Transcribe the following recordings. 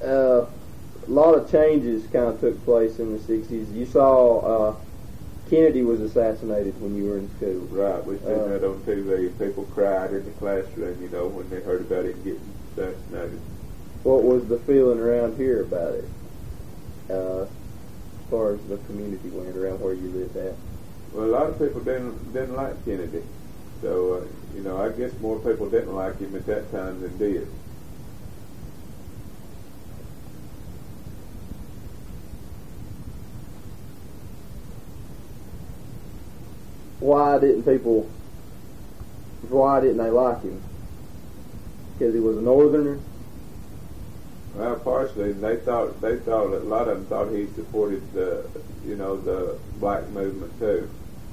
a lot of changes kind of took place in the 60s. You saw Kennedy was assassinated when you were in school. Right, we seen that on TV. People cried in the classroom, when they heard about him getting assassinated. What was the feeling around here about it? As far as the community went around where you lived at? Well, a lot of people didn't like Kennedy. So, I guess more people didn't like him at that time than did. Why didn't they like him? Because he was a northerner? Well, partially, they thought a lot of them thought he supported the black movement too.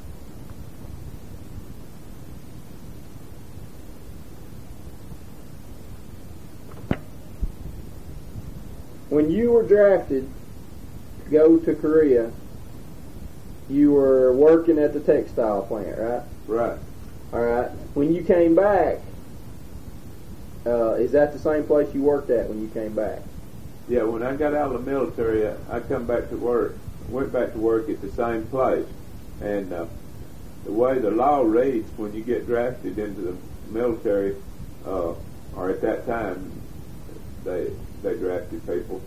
When you were drafted to go to Korea, you were working at the textile plant, right? Right. All right. When you came back, is that the same place you worked at when you came back? Yeah, when I got out of the military, I come back to work, went back to work at the same place. And the way the law reads, when you get drafted into the military, or at that time, they drafted people.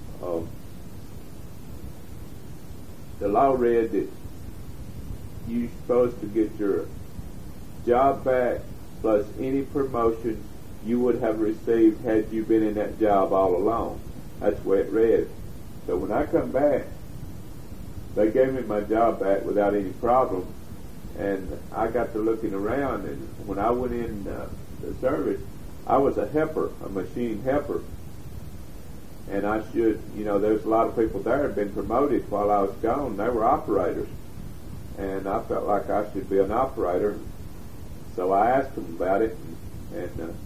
The law read that you're supposed to get your job back plus any promotion you would have received had you been in that job all along. That's the way it read. So when I come back, they gave me my job back without any problem, and I got to looking around, and when I went in the service, I was a helper, a machine helper. And I should, there's a lot of people there had been promoted while I was gone. They were operators. And I felt like I should be an operator. So I asked them about it and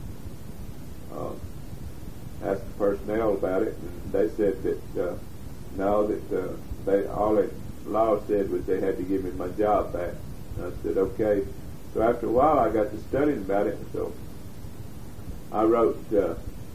asked the personnel about it. And they said that, no, that all the law said was they had to give me my job back. And I said, okay. So after a while, I got to studying about it. And so I wrote the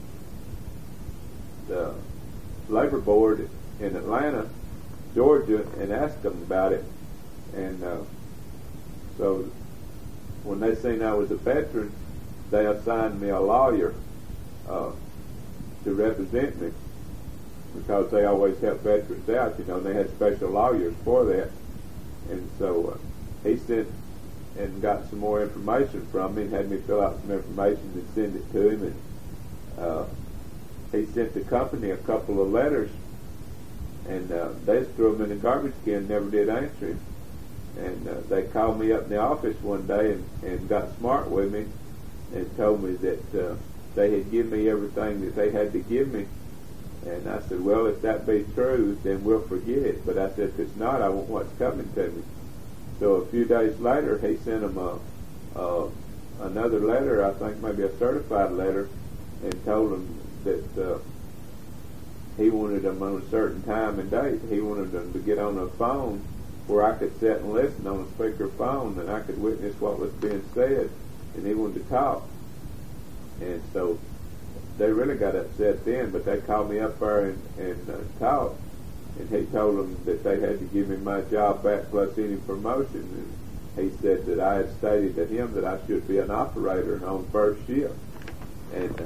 labor board in Atlanta, Georgia, and asked them about it. And so when they seen I was a veteran, they assigned me a lawyer to represent me, because they always help veterans out, and they had special lawyers for that. And so he sent and got some more information from me and had me fill out some information and send it to him. And he sent the company a couple of letters, and they just threw them in the garbage can and never did answer him. And they called me up in the office one day and got smart with me and told me that they had given me everything that they had to give me. And I said, well, if that be true, then we'll forget it. But I said, if it's not, I want what's coming to me. So a few days later, he sent them another letter, I think maybe a certified letter, and told them that he wanted them on a certain time and date. He wanted them to get on a phone where I could sit and listen on a speaker phone, and I could witness what was being said, and he wanted to talk. And so they really got upset then, but they called me up there and talked, and he told them that they had to give me my job back plus any promotion. And he said that I had stated to him that I should be an operator on first shift. And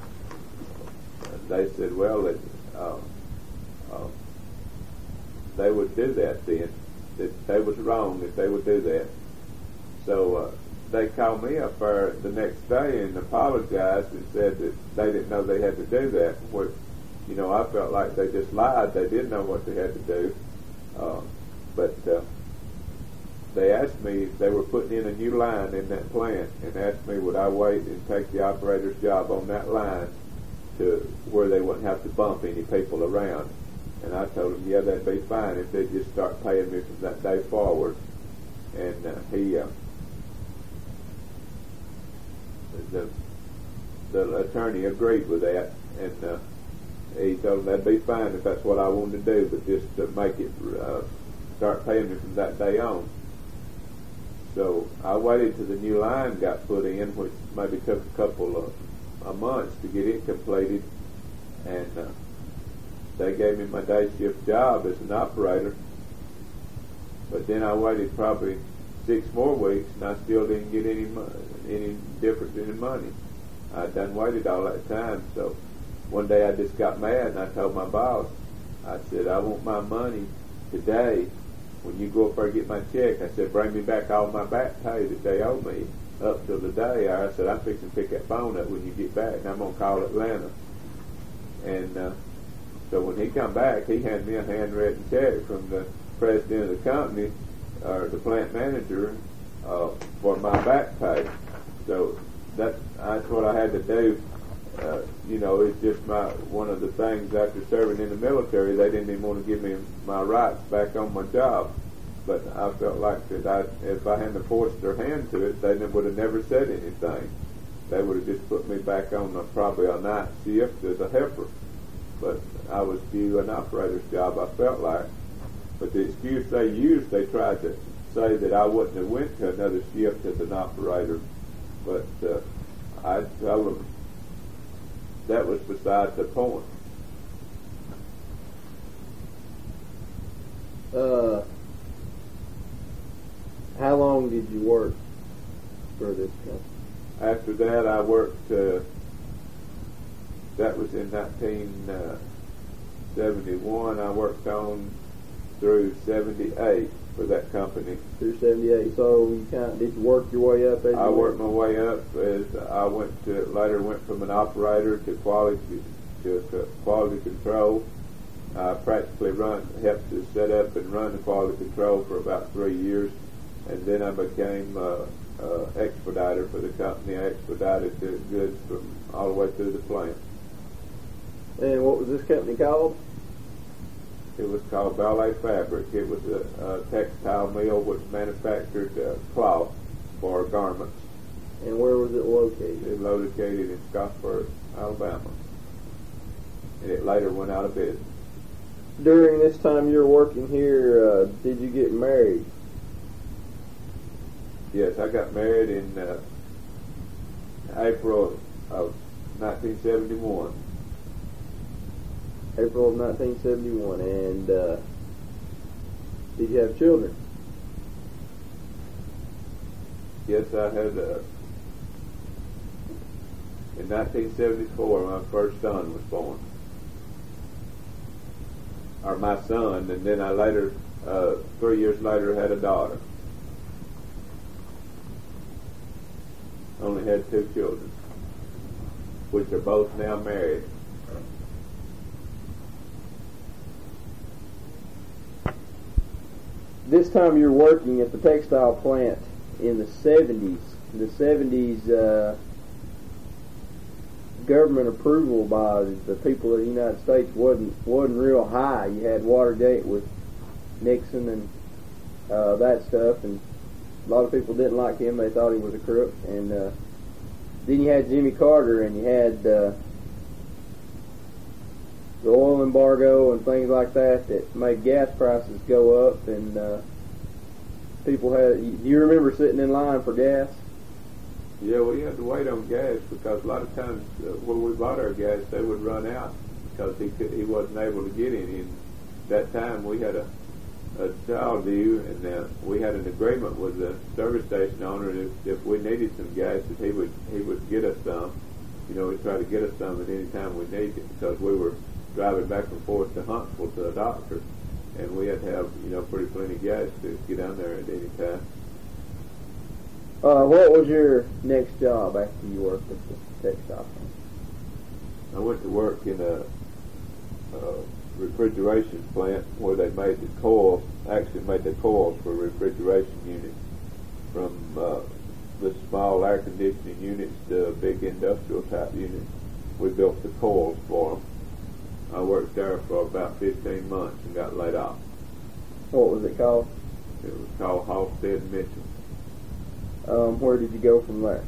they said, well, that they would do that then, that they was wrong, that they would do that. So they called me up there the next day and apologized and said that they didn't know they had to do that. Which, I felt like they just lied. They didn't know what they had to do. But they asked me, they were putting in a new line in that plant, and asked me would I wait and take the operator's job on that line to where they wouldn't have to bump any people around. And I told them, yeah, that'd be fine if they just start paying me from that day forward. And the attorney agreed with that, and he told them that'd be fine if that's what I wanted to do, but just to make it start paying me from that day on. So I waited till the new line got put in, which maybe took a couple of months to get it completed, and they gave me my day shift job as an operator. But then I waited probably 6 more weeks, and I still didn't get any difference in the money. I'd done waited all that time, so one day I just got mad, and I told my boss, I said, I want my money today. When you go up there and get my check, I said, bring me back all my back pay that they owe me up till the day. I said, I'm fixing to pick that phone up when you get back, and I'm going to call Atlanta. And so when he come back, he handed me a handwritten check from the president of the company, or the plant manager, for my back pay. So that's what I had to do. It's just one of the things after serving in the military, they didn't even want to give me my rights back on my job. But I felt like that if I hadn't forced their hand to it, they would have never said anything. They would have just put me back on probably a night shift as a helper. But I was due an operator's job, I felt like. But the excuse they used, they tried to say that I wouldn't have went to another shift as an operator. But I told them that was beside the point. How long did you work for this company? After that, I worked, that was in 1971. I worked on through 78 for that company. Through 78. So you did you work your way up? I worked my way up as I went from an operator to quality control. I practically helped to set up and run the quality control for about 3 years, and then I became expediter for the company. I expedited the goods from all the way through the plant. And what was this company called? It was called Ballet Fabric. It was a textile mill which manufactured cloth for garments. And where was it located? It was located in Scottsburg, Alabama. And it later went out of business. During this time you were working here, did you get married? Yes, I got married in April of 1971. April of 1971. And did you have children? Yes, I had. In 1974, my first son was born. Or my son, and then I later, 3 years later, had a daughter. Only had 2 children, which are both now married. This time you're working at the textile plant in the 70s. The 70s, government approval by the people of the United States wasn't real high. You had Watergate with Nixon and that stuff, and a lot of people didn't like him. They thought he was a crook. And then you had Jimmy Carter, and you had the oil embargo and things like that made gas prices go up, and people had. Do you remember sitting in line for gas? Yeah, we had to wait on gas because a lot of times when we bought our gas, they would run out because he wasn't able to get any. And that time we had a child due, and we had an agreement with the service station owner that if we needed some gas, that he would get us some. He'd try to get us some at any time we needed it, because we were driving back and forth to Huntsville to the doctor, and we had to have pretty plenty of gas to get down there at any time. What was your next job after you worked at the textile plant? I went to work in a refrigeration plant where they made the coils for refrigeration units, from the small air conditioning units to big industrial type units. We built the coils for them. I worked there for about 15 months and got laid off. What was it called? It was called Halstead Mitchell. Where did you go from there?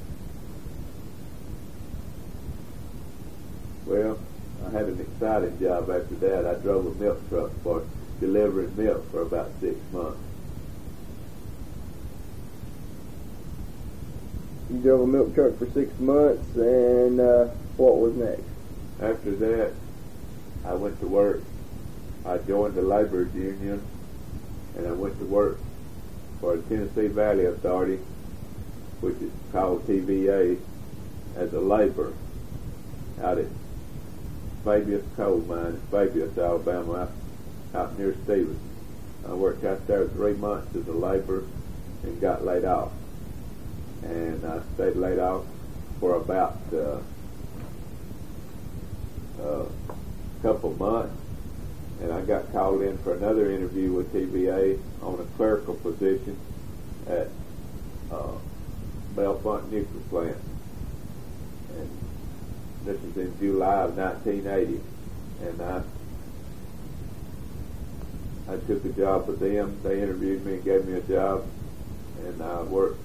Well, I had an exciting job after that. I drove a milk truck for delivering milk for about 6 months. You drove a milk truck for 6 months, and what was next? After that, I went to work. I joined the laborers union, and I went to work for the Tennessee Valley Authority, which is called TVA, as a laborer out at Fabius Coal Mine in Fabius, Alabama, out near Stevens. I worked out there 3 months as a laborer and got laid off. And I stayed laid off for about a couple months, and I got called in for another interview with TVA on a clerical position at Bellefonte Nuclear Plant. And this was in July of 1980, and I took a job with them. They interviewed me and gave me a job, and I worked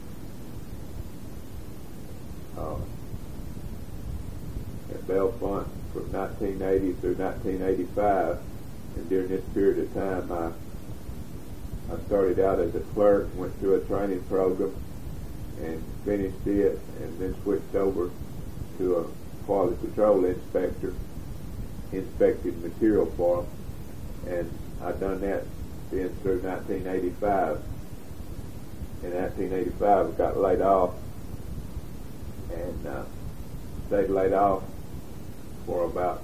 at Bellefonte from 1980 through 1985, and during this period of time I started out as a clerk, went through a training program and finished it, and then switched over to a quality control inspector, inspected material for them, and I done that then through 1985. In 1985 I got laid off, and stayed laid off for about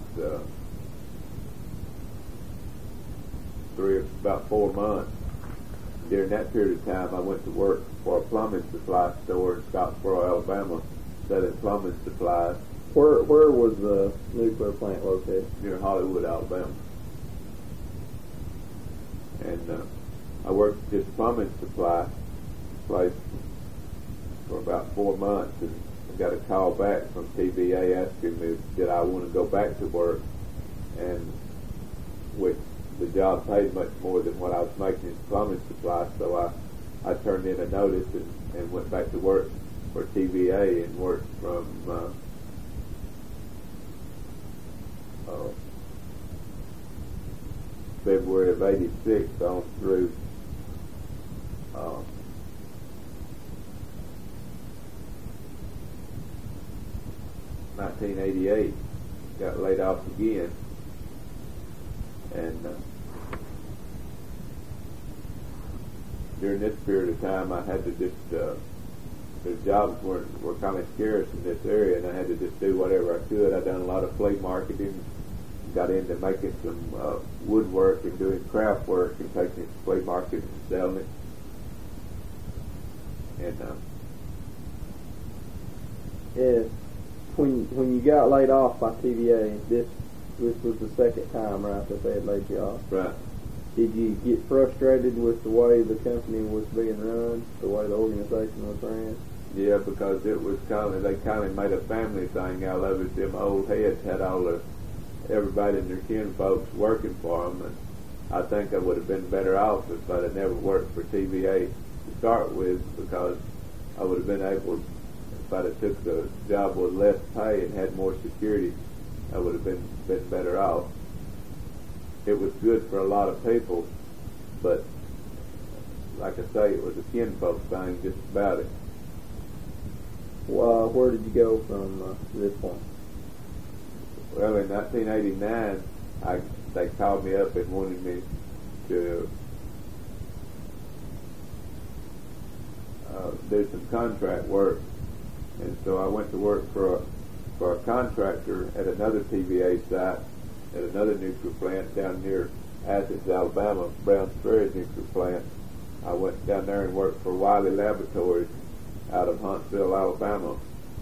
4 months. During that period of time, I went to work for a plumbing supply store in Scottsboro, Alabama, selling plumbing supplies. Where was the nuclear plant located? Near Hollywood, Alabama. And I worked at this plumbing supply place for about 4 months, and I got a call back from TVA asking me did I want to go back to work, and which the job paid much more than what I was making in plumbing supply, so I turned in a notice and went back to work for TVA, and worked from February of '86 on through 1988. Got laid off again, and during this period of time I had to just the jobs were kind of scarce in this area, and I had to just do whatever I could. I done a lot of flea marketing, got into making some woodwork and doing craft work and taking it to flea market and selling it. And when you got laid off by TVA, this was the second time, right, that they had laid you off? Right. Did you get frustrated with the way the company was being run, the way the organization was ran? Yeah, because it was they kind of made a family thing out of it. Them old heads had everybody and their kin folks working for them, and I think I would have been better off if I'd have never worked for TVA to start with, because I would have been able, if I'd have took the job with less pay and had more security, I would have been better off. It was good for a lot of people, but like I say, it was a kinfolk thing just about it. Where did you go from this point? Well, in 1989, they called me up and wanted me to do some contract work, and so I went to work for a contractor at another TVA site at another nuclear plant down near Athens, Alabama, Browns Ferry nuclear plant. I went down there and worked for Wiley Laboratories out of Huntsville, Alabama,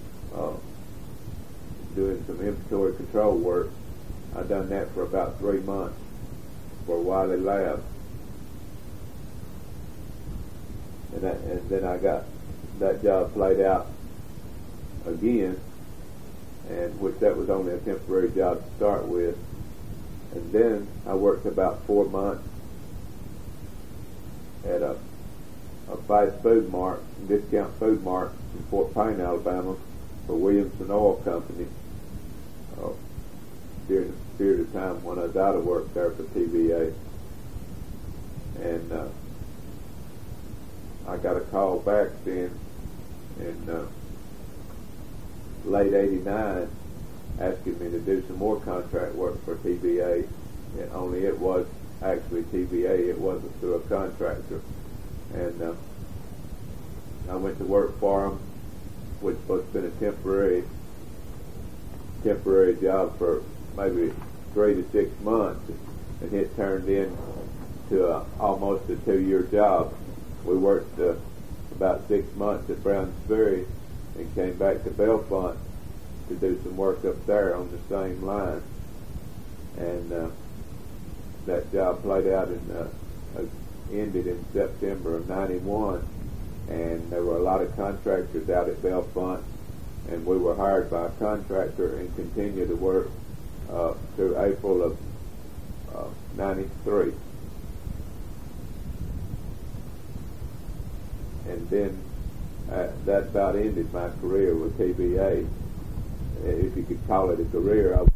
doing some inventory control work. I done that for about 3 months for Wiley Lab, and then I got that job played out again, and which that was only a temporary job to start with. And then I worked about 4 months at a fast food mart, discount food mart in Fort Payne, Alabama, for Williamson Oil Company during the period of time when I was out of work there for TVA. And I got a call back then in late '89 asking me to do some more contract work for TBA, and only it was actually TBA, it wasn't through a contractor. And I went to work for them, which was supposed to have been a temporary job for maybe 3 to 6 months, and it turned into almost a 2-year job. We worked about 6 months at Browns Ferry and came back to Bellefonte to do some work up there on the same line. And that job played out ended in September of '91, and there were a lot of contractors out at Bellefonte, and we were hired by a contractor and continued to work through April of '93. And then that about ended my career with TBA, if you could call it a career.